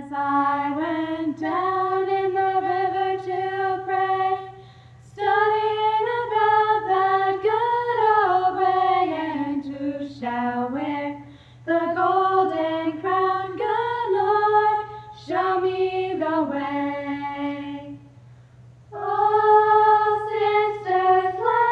As I went down in the river to pray, studying about that good old way, and who shall wear the golden crown, good Lord, show me the way. Oh, sisters,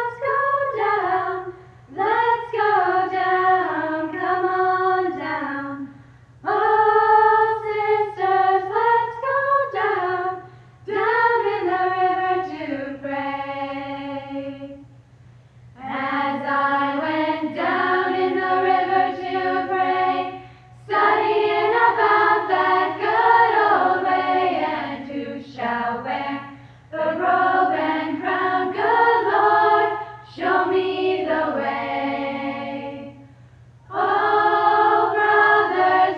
let's go down, come on down. Oh, sisters, let's go down in the river to pray. As I went down in the river to pray, studying about that good old way, and who shall wear the robe and crown, good Lord, show me the way. Oh, brothers,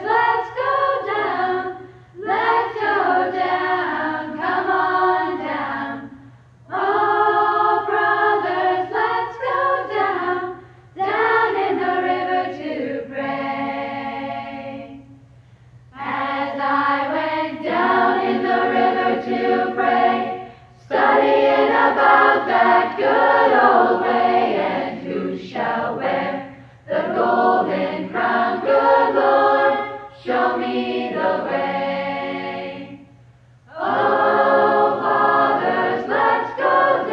let's go down, come on down. Oh, brothers, let's go down in the river to pray. As I went down in the river to pray, studying about that good old way, and who shall wear the golden crown, good Lord, show me the way. Oh, fathers, let's go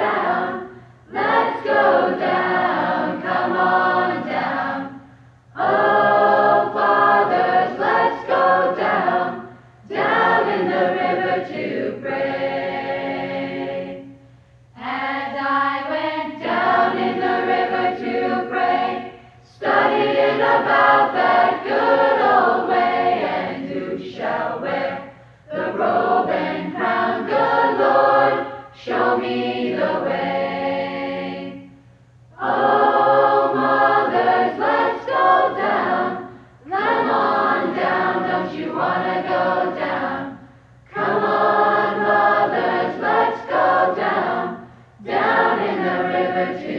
down, come on down. Oh, fathers, let's go down in the river to pray. As I went down in the river to pray, studying about that good old way, and who shall wear the robe and crown, good Lord, show me the way. Oh, mothers, let's go down, come on down, don't you wanna go down? Come on, mothers, let's go down in the river to